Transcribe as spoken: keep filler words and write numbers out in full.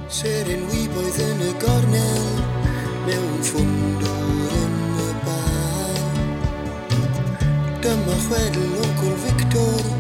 Seren wyboedd yn y gornel mewn ffwndwr yn y bar. Dyma chwedl Oncl Victor